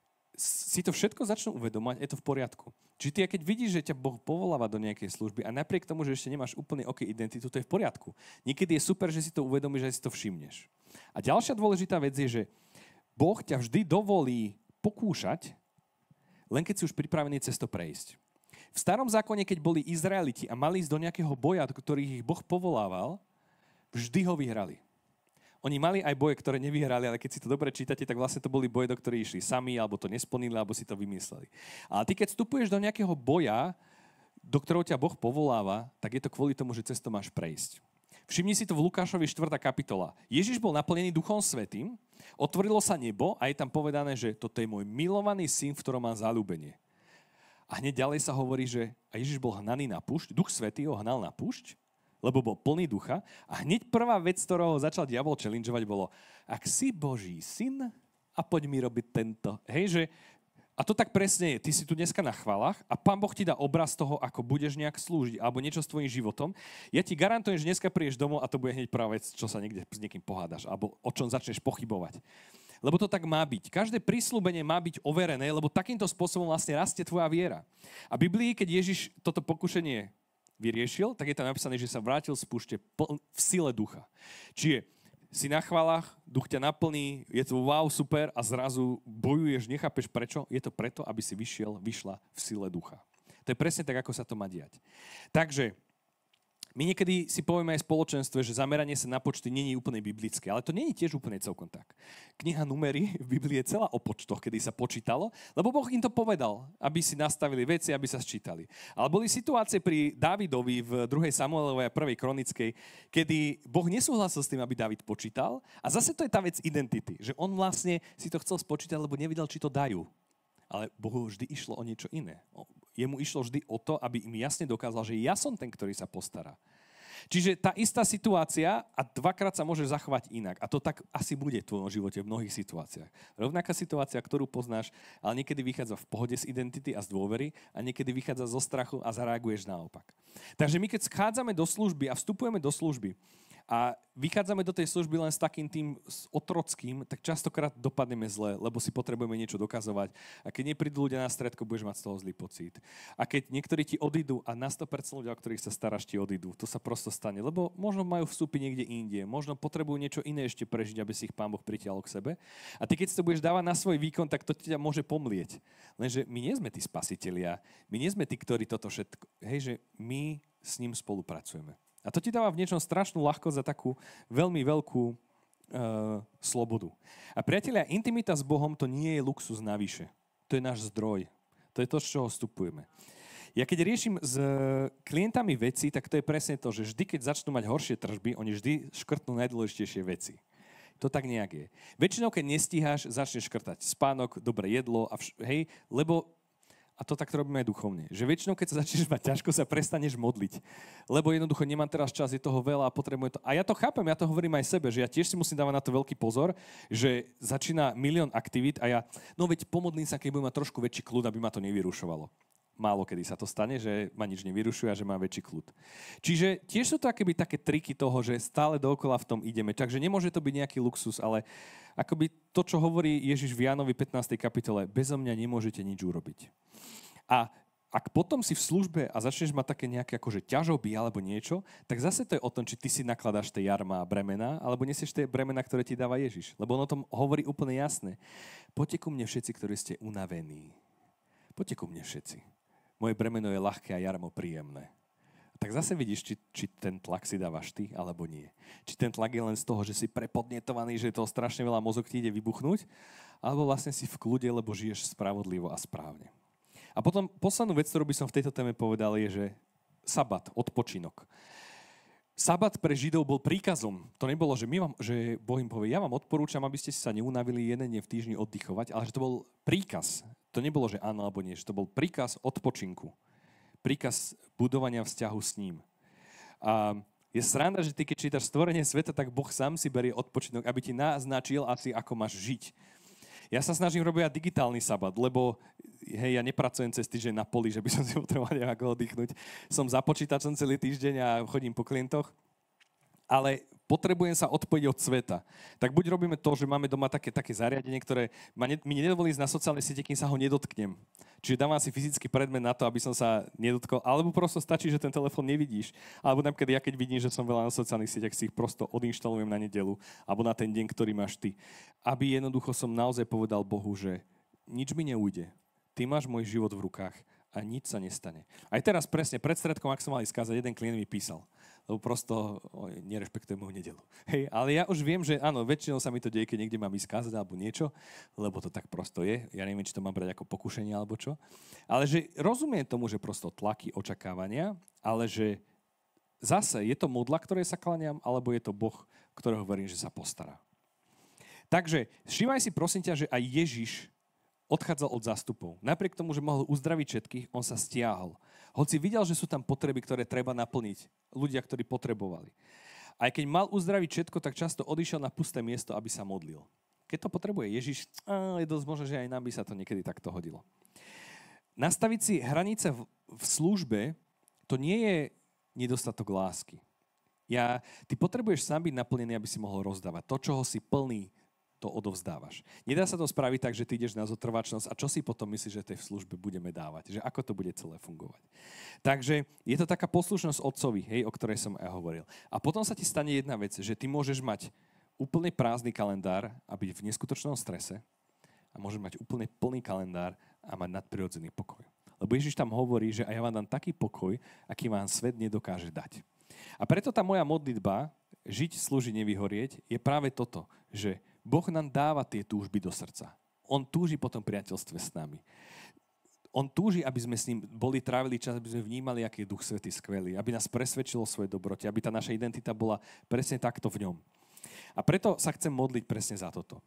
si to všetko začnú uvedomať, je to v poriadku. Čiže ty, keď vidíš, že ťa Boh povoláva do nejakej služby a napriek tomu, že ešte nemáš úplne OK identitu, to je v poriadku. Niekedy je super, že si to uvedomíš, že si to všimneš. A ďalšia dôležitá vec je, že Boh ťa vždy dovolí pokúšať, len keď si už pripravený cez to prejsť. V starom zákone, keď boli Izraeliti a mali ísť do nejakého boja, do ktorých ich Boh povolával, vždy ho vyhrali. Oni mali aj boje, ktoré nevyhrali, ale keď si to dobre čítate, tak vlastne to boli boje, do ktorých išli sami, alebo to nesplnili, alebo si to vymysleli. Ale ty, keď vstupuješ do nejakého boja, do ktorého ťa Boh povoláva, tak je to kvôli tomu, že cez to máš prejsť. Všimni si to v Lukášovi 4. kapitola. Ježiš bol naplnený Duchom Svätým, otvorilo sa nebo a je tam povedané, že toto je môj milovaný syn, v ktorom mám zaľúbenie. A hneď ďalej sa hovorí, že a Ježiš bol hnaný na púšť, Duch Svätý ho hnal na púšť, lebo bol plný ducha. A hneď prvá vec, ktorou začal diabol challengeovať, bolo, ak si Boží syn a poď mi robiť tento. Hej, že a to tak presne je. Ty si tu dneska na chvalách a Pán Boh ti dá obraz toho, ako budeš nejak slúžiť alebo niečo s tvojím životom. Ja ti garantujem, že dneska prídeš domov a to bude hneď prvá vec, čo sa niekde s niekým pohádaš alebo o čom začneš pochybovať. Lebo to tak má byť. Každé prísľubenie má byť overené, lebo takýmto spôsobom vlastne rastie tvoja viera. A v Biblii, keď Ježiš toto pokušenie vyriešil, tak je tam napísané, že sa vrátil z púšte v sile ducha. Čiže si na chválach, duch ťa naplní, je to wow, super a zrazu bojuješ, nechápeš prečo. Je to preto, aby si vyšla v sile ducha. To je presne tak, ako sa to má diať. Takže my niekedy si povieme aj v spoločenstve, že zameranie sa na počty nie je úplne biblické, ale to nie je tiež úplne celkom tak. Kniha Númery v Biblii je celá o počtoch, kedy sa počítalo, lebo Boh im to povedal, aby si nastavili veci, aby sa sčítali. Ale boli situácie pri Dávidovi v 2. Samuelovej a 1. Kronickej, kedy Boh nesúhlasil s tým, aby Dávid počítal. A zase to je tá vec identity, že on vlastne si to chcel spočítať, lebo nevedel, či to dajú. Ale Bohu vždy išlo o niečo iné. Jemu išlo vždy o to, aby im jasne dokázal, že ja som ten, ktorý sa postará. Čiže tá istá situácia a dvakrát sa môže zachovať inak. A to tak asi bude v tvojom živote v mnohých situáciách. Rovnaká situácia, ktorú poznáš, ale niekedy vychádza v pohode z identity a z dôvery a niekedy vychádza zo strachu a zareaguješ naopak. Takže my keď schádzame do služby a vstupujeme do služby, a vychádzame do tej služby len s takým tým otrockým, tak častokrát dopadneme zle, lebo si potrebujeme niečo dokazovať. A keď neprídu ľudia na stredko, budeš mať z toho zlý pocit. A keď niektorí ti odídu a na 100% ľudia, o ktorých sa staráš, ti odídu, to sa prosto stane. Lebo možno majú vstupy niekde inde, možno potrebujú niečo iné ešte prežiť, aby si ich Pán Boh pritiahol k sebe. A ty keď si to budeš dávať na svoj výkon, tak to ťa môže pomlieť. Lenže my nie sme tí spasitelia, my nie sme tí, ktorí toto všetko... Hej, že my s ním spolupracujeme. A to ti dáva v niečom strašnú ľahkosť a takú veľmi veľkú slobodu. A priatelia, intimita s Bohom to nie je luxus navyše. To je náš zdroj. To je to, z čoho vstupujeme. Ja keď riešim s klientami veci, tak to je presne to, že vždy, keď začnú mať horšie tržby, oni vždy škrtnú najdôležitejšie veci. To tak nejak je. Väčšinou, keď nestíhaš, začneš škrtať spánok, dobré jedlo, hej, lebo, a to tak robíme aj duchovne, že väčšinou, keď sa začneš mať ťažko, sa prestaneš modliť. Lebo jednoducho nemám teraz čas, je toho veľa a potrebujem to. A ja to chápem, ja to hovorím aj sebe, že ja tiež si musím dávať na to veľký pozor, že začína milión aktivít a ja, no veď pomodlím sa, keď budem mať trošku väčší kľud, aby ma to nevyrušovalo. Málo kedy sa to stane, že ma nič nevyrušuje a že mám väčší kľud. Čiže tiež sú to akoby také triky toho, že stále dookola v tom ideme. Takže nemôže to byť nejaký luxus, ale akoby to, čo hovorí Ježiš v Jánovi 15. kapitole, bezo mňa nemôžete nič urobiť. A ak potom si v službe a začneš mať také nejaké akože ťažoby alebo niečo, tak zase to je o tom, či ty si nakladáš tie jarma a bremena, alebo nesieš tie bremena, ktoré ti dáva Ježiš. Lebo on o tom hovorí úplne jasne. Poďte ku mne všetci, ktorí ste unavení. Poďte ku mne všetci. Moje bremeno je ľahké a jarmo príjemné. Tak zase vidíš, či ten tlak si dávaš ty, alebo nie. Či ten tlak je len z toho, že si prepodnetovaný, že toho strašne veľa mozog ti ide vybuchnúť, alebo vlastne si v kľude, lebo žiješ spravodlivo a správne. A potom poslednú vec, ktorú by som v tejto téme povedal, je, že sabat, odpočinok. Sabat pre Židov bol príkazom. To nebolo, že Boh im povie, ja vám odporúčam, aby ste sa neunavili jeden deň v týždni oddychovať, ale že to bol príkaz. To nebolo, že áno alebo nie, že to bol príkaz odpočinku. Príkaz budovania vzťahu s ním. A je sranda, že ty, keď čítaš stvorenie sveta, tak Boh sám si berie odpočinok, aby ti naznačil asi, ako máš žiť. Ja sa snažím robiť digitálny sabat, lebo ja nepracujem cez týždeň na poli, že by som si potreboval nejako oddychnúť. Som za počítačom celý týždeň a chodím po klientoch. Ale potrebujem sa odpojiť od sveta. Tak buď robíme to, že máme doma také zariadenie, ktoré mi nedovolí ísť na sociálne siete, kým sa ho nedotknem. Čiže dávam si fyzický predmet na to, aby som sa nedotkol, alebo prosto stačí, že ten telefón nevidíš. Alebo napríklad ja, keď vidím, že som veľa na sociálnych sieťach, si ich prosto odinštalujem na nedeľu alebo na ten deň, ktorý máš ty. Aby jednoducho som naozaj povedal Bohu, že nič mi neujde. Ty máš môj život v rukách a nič sa nestane. Aj teraz presne pred stredkom, ak som mal ísť kázať, jeden klient mi písal. Lebo prosto nerešpektujem moju nedelu. Hej, ale ja už viem, že áno, väčšinou sa mi to deje, keď niekde mám ísť kázať alebo niečo, lebo to tak prosto je. Ja neviem, či to mám brať ako pokušenie alebo čo. Ale že rozumiem tomu, že prosto tlaky, očakávania, ale že zase je to modla, ktorej sa klaniam, alebo je to Boh, ktorého verím, že sa postará. Takže všímaj si prosím ťa, že aj Ježiš odchádzal od zástupov. Napriek tomu, že mohol uzdraviť všetkých, on sa stiahol. Hoci videl, že sú tam potreby, ktoré treba naplniť. Ľudia, ktorí potrebovali. Aj keď mal uzdraviť všetko, tak často odišiel na pusté miesto, aby sa modlil. Keď to potrebuje Ježiš, je dosť možné, že aj nám by sa to niekedy takto hodilo. Nastaviť si hranice v službe, to nie je nedostatok lásky. Ty potrebuješ sám byť naplnený, aby si mohol rozdávať. To, čoho si plný, to odovzdávaš. Nedá sa to spraviť tak, že ty ideš na zotrvačnosť a čo si potom myslíš, že tej v službe budeme dávať? Že ako to bude celé fungovať? Takže je to taká poslušnosť otcovi, hej, o ktorej som aj hovoril. A potom sa ti stane jedna vec, že ty môžeš mať úplne prázdny kalendár a byť v neskutočnom strese a môžeš mať úplne plný kalendár a mať nadprirodzený pokoj. Lebo Ježiš tam hovorí, že a ja vám dám taký pokoj, aký vám svet nedokáže dať. A preto tá moja modlitba, žiť, slúžiť, nevyhorieť, je práve toto, že Boh nám dáva tie túžby do srdca. On túži po tom priateľstve s nami. On túži, aby sme s ním trávili čas, aby sme vnímali, aký je Duch Svätý skvelý, aby nás presvedčilo o svojej dobrote, aby tá naša identita bola presne takto v ňom. A preto sa chcem modliť presne za toto.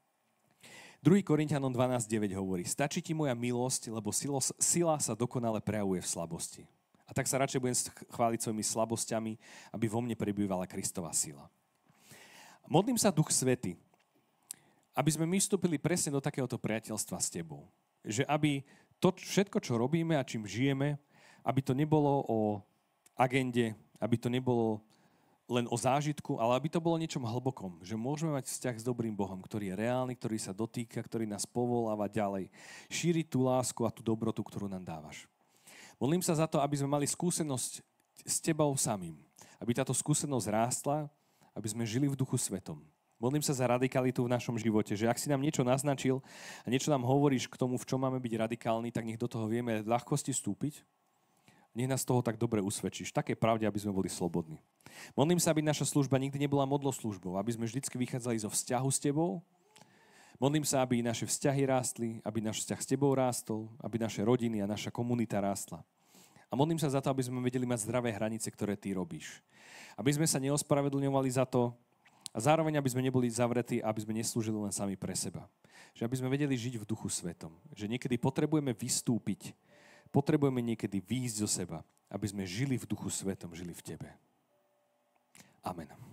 2. Korinťanom 12.9 hovorí, stačí ti moja milosť, lebo sila sa dokonale prejavuje v slabosti. A tak sa radšej budem chváliť svojimi slabosťami, aby vo mne prebývala Kristova sila. Modlím sa, Duch Svätý, aby sme my vstúpili presne do takéhoto priateľstva s tebou. Že aby to všetko, čo robíme a čím žijeme, aby to nebolo o agende, aby to nebolo len o zážitku, ale aby to bolo niečom hlbokom. Že môžeme mať vzťah s dobrým Bohom, ktorý je reálny, ktorý sa dotýka, ktorý nás povoláva ďalej. Šíriť tú lásku a tú dobrotu, ktorú nám dávaš. Modlím sa za to, aby sme mali skúsenosť s tebou samým. Aby táto skúsenosť rástla, aby sme žili v Duchu Svetom. Modlím sa za radikalitu v našom živote, že ak si nám niečo naznačil a niečo nám hovoríš k tomu, v čom máme byť radikálni, tak nech do toho vieme ľahkosti vstúpiť Nech nás toho tak dobre usvedčíš. Také pravde, aby sme boli slobodní. Modlím sa, aby naša služba nikdy nebola modloslužbou, aby sme vždycky vychádzali zo vzťahu s tebou. Modlím sa, aby naše vzťahy rástli, aby náš vzťah s tebou rástol, aby naše rodiny a naša komunita rástla. A modlím sa za to, aby sme vedeli mať zdravé hranice, ktoré ty robíš. Aby sme sa neospravedlňovali za to a zároveň, aby sme neboli zavretí, aby sme neslúžili len sami pre seba. Že aby sme vedeli žiť v Duchu Svetom. Že niekedy potrebujeme vystúpiť, potrebujeme niekedy výjsť zo seba, aby sme žili v Duchu Svetom, žili v tebe. Amen.